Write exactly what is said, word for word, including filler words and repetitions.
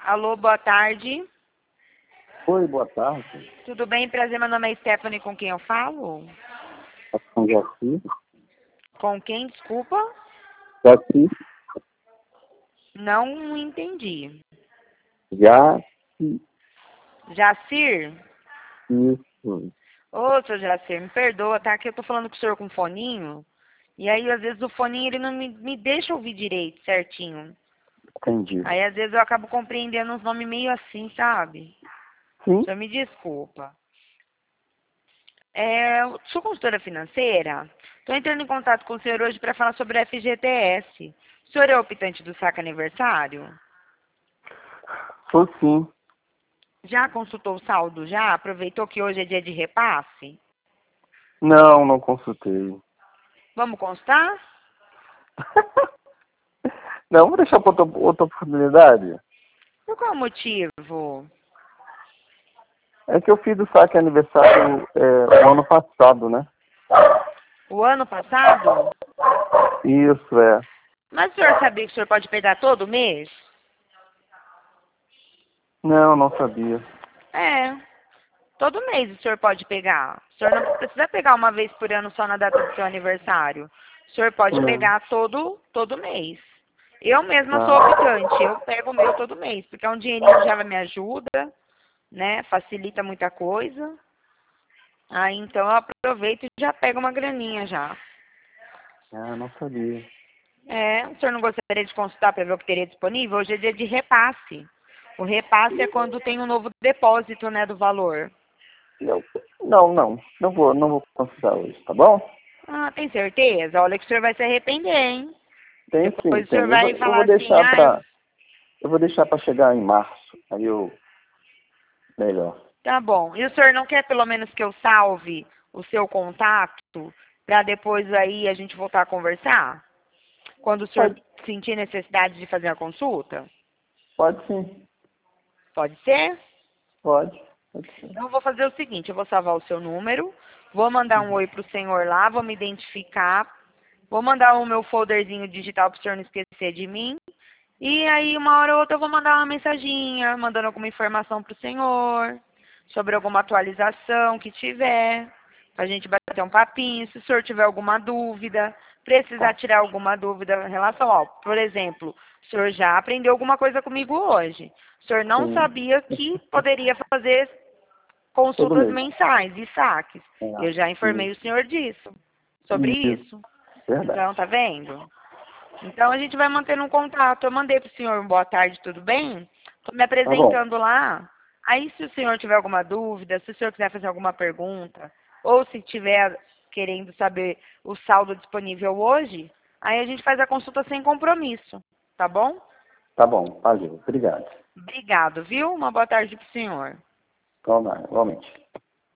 Alô, boa tarde. Oi, boa tarde. Tudo bem? Prazer, meu nome é Stephanie, com quem eu falo? Com Jaci. Com quem, desculpa? Jaci. Não entendi. Jaci. Jacir? Isso. Ô, seu Jacir, me perdoa, tá? Que eu tô falando com o senhor com foninho. E aí, às vezes, o foninho, ele não me, me deixa ouvir direito, certinho. Entendi. Aí, às vezes, eu acabo compreendendo uns nomes meio assim, sabe? Sim. O senhor me desculpa. É, eu sou consultora financeira. Estou entrando em contato com o senhor hoje para falar sobre o F G T S. O senhor é o optante do saque aniversário? Sou sim. Já consultou o saldo? Já? Aproveitou que hoje é dia de repasse? Não, não consultei. Vamos constar? Não, vou deixar para outra, outra oportunidade. Por qual motivo? É que eu fiz o saque aniversário é, no ano passado, né? O ano passado? Isso, é. Mas o senhor sabia que o senhor pode pegar todo mês? Não, não sabia. É. Todo mês o senhor pode pegar. O senhor não precisa pegar uma vez por ano só na data do seu aniversário. O senhor pode Hum. pegar todo, todo mês. Eu mesma sou Ah, optante, eu pego o meu todo mês, porque é um dinheirinho que já me ajuda, né? Facilita muita coisa. Aí então eu aproveito e já pego uma graninha já. ah, não sabia. É, o senhor não gostaria de consultar para ver o que teria disponível? Hoje é dia de repasse. O repasse é quando tem um novo depósito, né, do valor. Não, não, não. Não vou, não vou consultar hoje, tá bom? Ah, tem certeza? Olha que o senhor vai se arrepender, hein? Tem sim, Depois o senhor tem. Eu vou, vai eu falar vou assim, deixar ah, para eu vou deixar para chegar em março. Aí eu melhor. tá bom. E o senhor não quer pelo menos que eu salve o seu contato para depois aí a gente voltar a conversar? Quando o senhor Pode, sentir necessidade de fazer a consulta? pode sim. Pode ser? Pode. Pode ser. Então eu vou fazer o seguinte, eu vou salvar o seu número, vou mandar um oi pro senhor lá, vou me identificar, vou mandar o meu folderzinho digital pro senhor não esquecer de mim. E aí, uma hora ou outra, eu vou mandar uma mensaginha, mandando alguma informação pro senhor, sobre alguma atualização que tiver, pra gente bater um papinho, se o senhor tiver alguma dúvida, precisar tirar alguma dúvida em relação ao, por exemplo, o senhor já aprendeu alguma coisa comigo hoje. O senhor não Sim. sabia que poderia fazer Todo consultas mês. mensais e saques. Eu já É. informei o Isso. senhor disso, sobre Isso. isso. Verdade. Então, tá vendo? Então a gente vai mantendo um contato. Eu mandei para o senhor um boa tarde, tudo bem? Estou me Tá bom. apresentando lá. Aí se o senhor tiver alguma dúvida, se o senhor quiser fazer alguma pergunta, ou se tiver querendo saber o saldo disponível hoje, aí a gente faz a consulta sem compromisso, tá bom? Tá bom. Valeu. Obrigado. Obrigado, viu? Uma boa tarde para o senhor. Toma, igualmente.